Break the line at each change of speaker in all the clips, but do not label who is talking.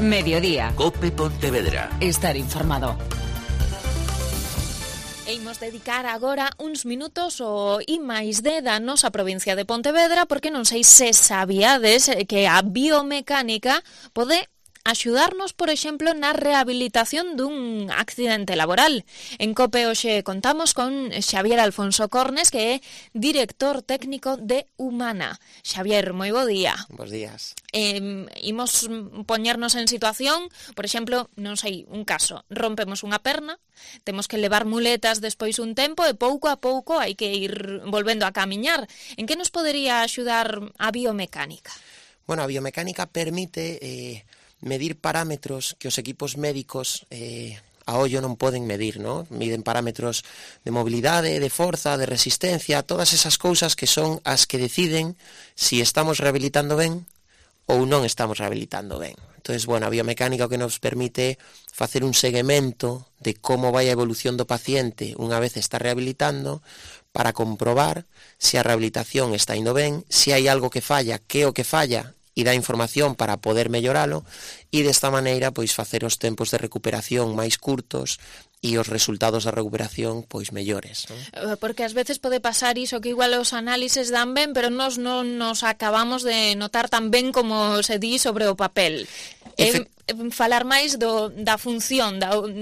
Mediodía.
COPE Pontevedra.
Estar informado.
Imos dedicar agora uns minutos ao I+D da nosa provincia de Pontevedra, porque non sei se sabíades que a biomecánica pode axudarnos, por exemplo, na rehabilitación dun accidente laboral. En COPE hoxe contamos con Xavier Alfonso Cornes, que é director técnico de Humana. Xavier, moi bo día.
Bos días.
Imos poñernos en situación, por exemplo, non sei, un caso, rompemos unha perna, temos que levar muletas despois un tempo e pouco a pouco hai que ir volvendo a camiñar. En que nos podería axudar a biomecánica?
Bueno, a biomecánica permite medir parámetros que os equipos médicos a ollo non poden medir, ¿no? Miden parámetros de mobilidade, de forza, de resistencia, todas esas cousas que son as que deciden si estamos rehabilitando ben ou non estamos rehabilitando ben. Entonces, bueno, a biomecánica o que nos permite facer un seguimento de como vai a evolución do paciente unha vez está rehabilitando para comprobar se a rehabilitación está indo ben, se hai algo que falla, que é o que falla, e dá información para poder melloralo, e desta maneira pois facer os tempos de recuperación máis curtos e os resultados da recuperación pois mellores, ¿no?
Porque ás veces pode pasar iso que igual os análises dan ben, pero nos non nos acabamos de notar tan ben como se di sobre o papel. Falar máis da función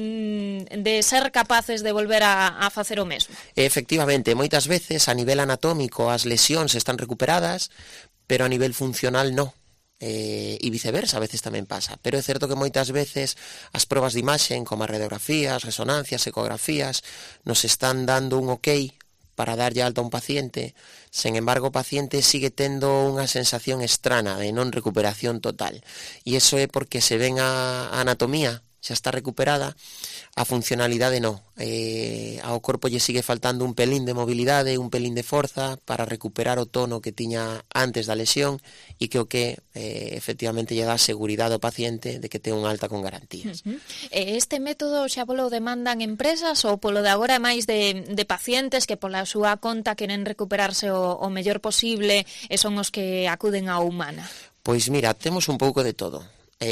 de ser capaces de volver a facer o mesmo.
Efectivamente, moitas veces a nivel anatómico as lesións están recuperadas, pero a nivel funcional non. E viceversa, a veces tamén pasa, pero é certo que moitas veces as probas de imaxen, como as radiografías, resonancias, ecografías, nos están dando un ok para darlle alta a un paciente. Sen embargo, o paciente sigue tendo unha sensación estrana de non recuperación total, e iso é porque se ven a anatomía xa está recuperada, a funcionalidade non. Ao corpo lle sigue faltando un pelín de mobilidade, un pelín de forza para recuperar o tono que tiña antes da lesión, e que o que efectivamente lle dá seguridade ao paciente de que ten un alta con garantías.
Este método xa polo demandan empresas ou polo de agora é máis de pacientes que pola súa conta queren recuperarse o mellor posible e son os que acuden á Humana?
Pois mira, temos un pouco de todo.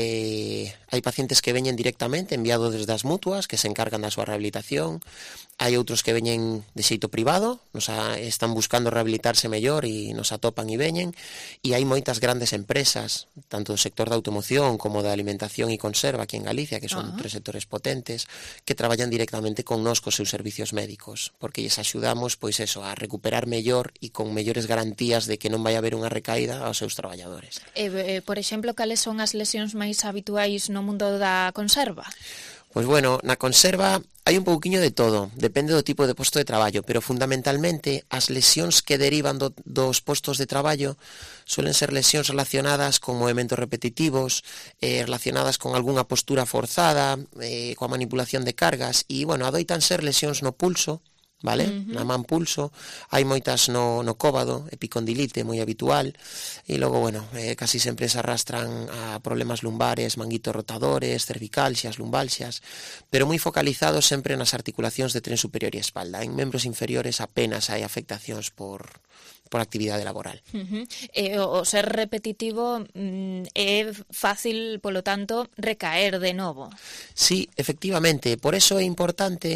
Hai pacientes que veñen directamente enviados desde as mutuas que se encargan da súa rehabilitación, hai outros que veñen de xeito privado, están buscando rehabilitarse mellor e nos atopan e veñen, e hai moitas grandes empresas, tanto do sector da automoción como da alimentación e conserva aquí en Galicia, que son tres sectores potentes, que traballan directamente con nós cos seus servicios médicos, porque lles axudamos pois eso, a recuperar mellor e con mellores garantías de que non vai haber unha recaída aos seus traballadores.
Por exemplo, cales son as lesións máis habituais no mundo da conserva?
Pois bueno, na conserva hai un pouquiño de todo, depende do tipo de posto de traballo, pero fundamentalmente as lesións que derivan dos postos de traballo suelen ser lesións relacionadas con movementos repetitivos, relacionadas con algunha postura forzada, coa manipulación de cargas, e, bueno, adoitan ser lesións no pulso, vale? Na man pulso, hai moitas no cóbado, epicondilite moi habitual, e logo, bueno, casi sempre se arrastran a problemas lumbares, manguitos rotadores, cervicalxias, lumbalxias, pero moi focalizados sempre nas articulacións de tren superior e espalda. En membros inferiores apenas hai afectacións por actividade laboral.
O ser repetitivo é fácil, polo tanto, recaer de novo.
Sí, efectivamente, por eso é importante,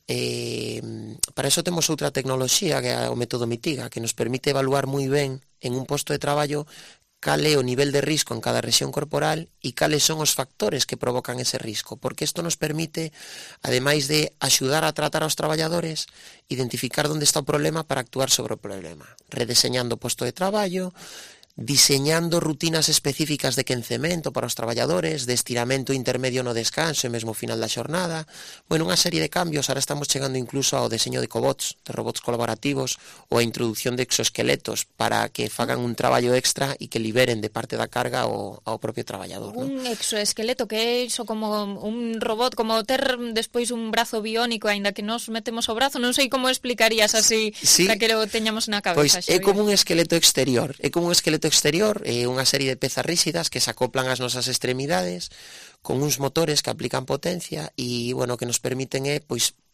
para eso temos outra tecnoloxía, que é o método Mitiga, que nos permite evaluar moi ben en un posto de traballo cal é o nivel de risco en cada rexión corporal e cales son os factores que provocan ese risco, porque isto nos permite, ademais de axudar a tratar aos traballadores, identificar onde está o problema para actuar sobre o problema, redeseñando o posto de traballo, diseñando rutinas específicas de quencemento para os traballadores, de estiramento intermedio no descanso e mesmo ao final da xornada, bueno, unha serie de cambios. Ahora estamos chegando incluso ao deseño de cobots, de robots colaborativos, ou a introducción de exoesqueletos para que fagan un traballo extra e que liberen de parte da carga ao propio traballador,
Un exoesqueleto que é iso como un robot, como ter despois un brazo biónico, aínda que nos metemos o brazo, non sei como explicarías así, para que lo teñamos na cabeza.
Pois é como un esqueleto exterior, exterior, unha serie de pezas rígidas que se acoplan ás nosas extremidades con uns motores que aplican potencia e, bueno, que nos permiten pois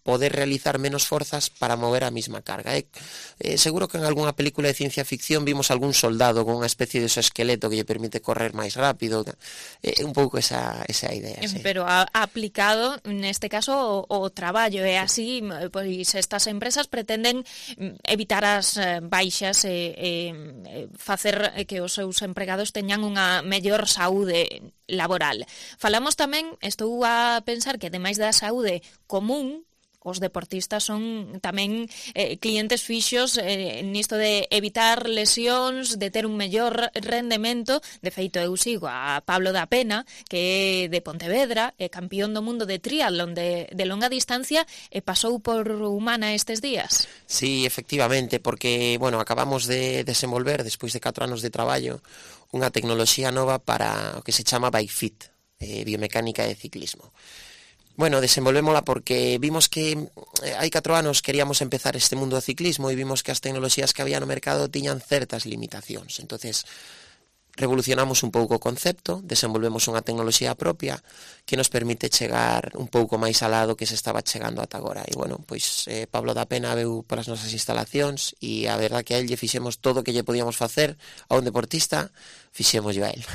poder realizar menos forzas para mover a mesma carga. Seguro que en algunha película de ciencia ficción vimos algún soldado con unha especie de exoesqueleto que lle permite correr máis rápido. Un pouco esa idea. Sí.
Pero aplicado, neste caso, o traballo. E así, pois, estas empresas pretenden evitar as baixas e facer que os seus empregados teñan unha mellor saúde laboral. Falamos tamén, estou a pensar que ademais da saúde común, os deportistas son tamén clientes fixos nisto de evitar lesións, de ter un mellor rendemento. De feito, eu sigo a Pablo da Pena, que é de Pontevedra, é campeón do mundo de triatlón de longa distancia, e pasou por Humana estes días.
Sí, efectivamente, porque, bueno, acabamos de desenvolver, despois de 4 anos de traballo, unha tecnoloxía nova para o que se chama BikeFit, biomecánica de ciclismo. Bueno, desenvolvémola porque vimos que hai 4 anos queríamos empezar este mundo do ciclismo e vimos que as tecnoloxías que había no mercado tiñan certas limitacións. Entonces, revolucionamos un pouco o concepto, desenvolvemos unha tecnoloxía propia que nos permite chegar un pouco máis alá do que se estaba chegando ata agora. E, bueno, pois Pablo da Pena veu polas nosas instalacións e a verdad que a él lle fixemos todo o que lle podíamos facer a un deportista, fixemos yo a él.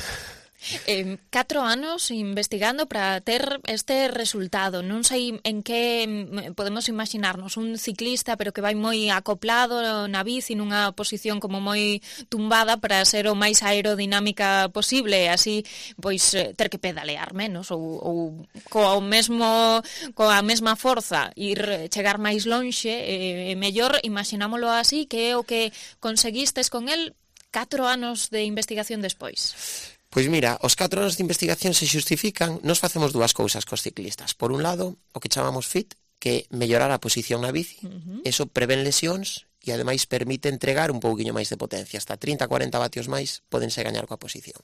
4 anos investigando para ter este resultado. Non sei en que podemos imaginarnos un ciclista, pero que vai moi acoplado na bici nunha posición como moi tumbada para ser o máis aerodinámica posible, así pois ter que pedalear menos ou coa mesma forza ir chegar máis lonxe e mellor. Imaginámolo así, que é o que conseguistes con el 4 anos de investigación despois.
Pois mira, os 4 anos de investigación se xustifican. Nos facemos dúas cousas cos ciclistas. Por un lado, o que chamamos FIT, que é mellorar a posición na bici. Eso prevén lesións e ademais permite entregar un pouquiño máis de potencia. Hasta 30-40 vatios máis podense gañar coa posición.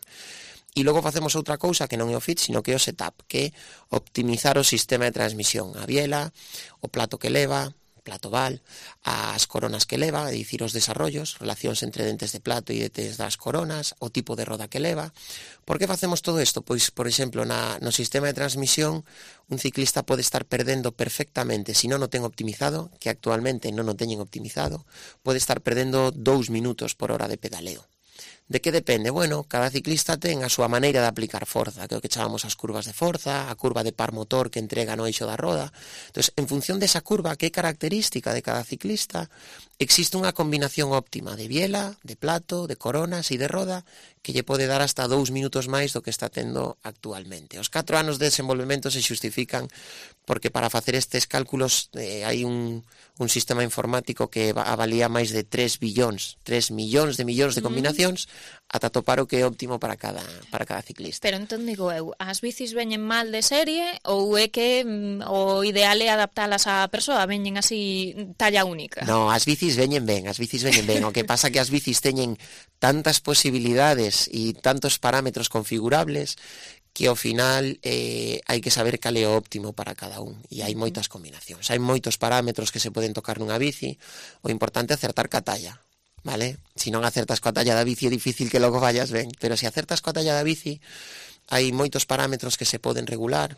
E logo facemos outra cousa que non é o FIT, sino que é o setup, que é optimizar o sistema de transmisión. A biela, o plato que leva, plato val, as coronas que leva, é dicir, os desarrollos, relacións entre dentes de plato e dentes das coronas, o tipo de roda que leva. Por que facemos todo isto? Pois, por exemplo, no sistema de transmisión, un ciclista pode estar perdendo perfectamente, se non o ten optimizado, que actualmente non o teñen optimizado, pode estar perdendo 2 minutos por hora de pedaleo. De que depende? Bueno, cada ciclista ten a súa maneira de aplicar forza, que é o que chamamos as curvas de forza, a curva de par motor que entrega no eixo da roda. Entón, en función desa curva, que é característica de cada ciclista, existe unha combinación óptima de biela, de plato, de coronas e de roda que lle pode dar hasta 2 minutos máis do que está tendo actualmente. Os 4 anos de desenvolvemento se xustifican porque para facer estes cálculos hai un sistema informático que avalía máis de 3 millóns de combinacións ata topar o que é óptimo para cada ciclista.
Pero entón digo eu, as bicis veñen mal de serie ou é que o ideal é adaptalas á persoa, veñen así talla única?
No, as bicis veñen ben. O que pasa que as bicis teñen tantas posibilidades e tantos parámetros configurables que ao final hai que saber cal é o óptimo para cada un, e hai moitas combinacións, hai moitos parámetros que se poden tocar nunha bici. O importante é acertar ca talla, vale? Se non acertas coa talla da bici é difícil que logo vayas ben, pero se acertas coa talla da bici hai moitos parámetros que se poden regular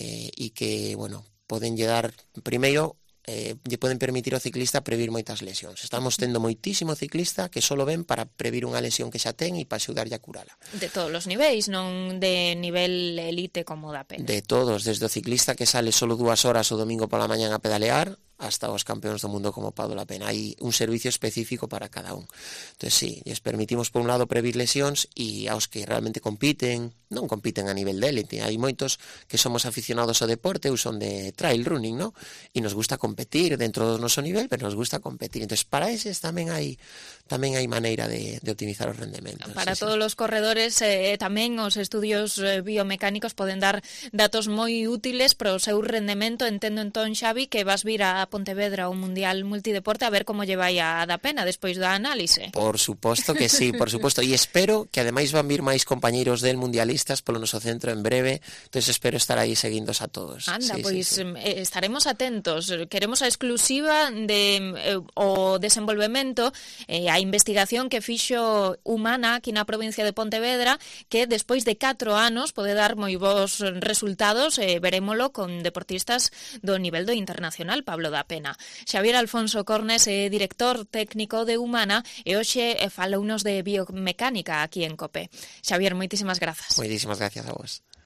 e que, bueno, poden lle dar, primeiro, lle poden permitir ao ciclista previr moitas lesións. Estamos tendo moitísimo ciclista que só ven para previr unha lesión que xa ten e para axudarlle a curala.
De todos os niveis, non de nivel elite como da Pena.
De todos, desde o ciclista que sale solo 2 horas o domingo pola mañán a pedalear hasta os campeóns do mundo como Pablo da Pena. Hai un servicio específico para cada un. Entón, sí, lles permitimos por un lado previr lesións e aos que realmente compiten, non compiten a nivel de élite. Hai moitos que somos aficionados ao deporte, ou son de trail running, ¿no? E nos gusta competir dentro do noso nivel, pero nos gusta competir. Entón, para eses tamén hai maneira de optimizar os rendementos.
Para todos os corredores tamén os estudios biomecánicos poden dar datos moi útiles para o seu rendemento. Entendo entón, Xavi, que vas vir a Pontevedra o Mundial Multideporte a ver como lle vai a da Pena despois da análise.
Por suposto que sí, por suposto. E espero que ademais van vir máis compañeiros del mundialismo deportistas polo noso centro en breve, entón espero estar aí seguindos a todos.
Anda, pois estaremos atentos. Queremos a exclusiva de o desenvolvemento, a investigación que fixo Humana aquí na provincia de Pontevedra, que despois de 4 anos pode dar moi bons resultados, verémolo con deportistas do nivel do internacional. Pablo da Pena. Xavier Alfonso Cornes é director técnico de Humana e hoxe falounos de biomecánica aquí en COPE. Xavier, moitísimas grazas.
Moitísimas gracias a vos.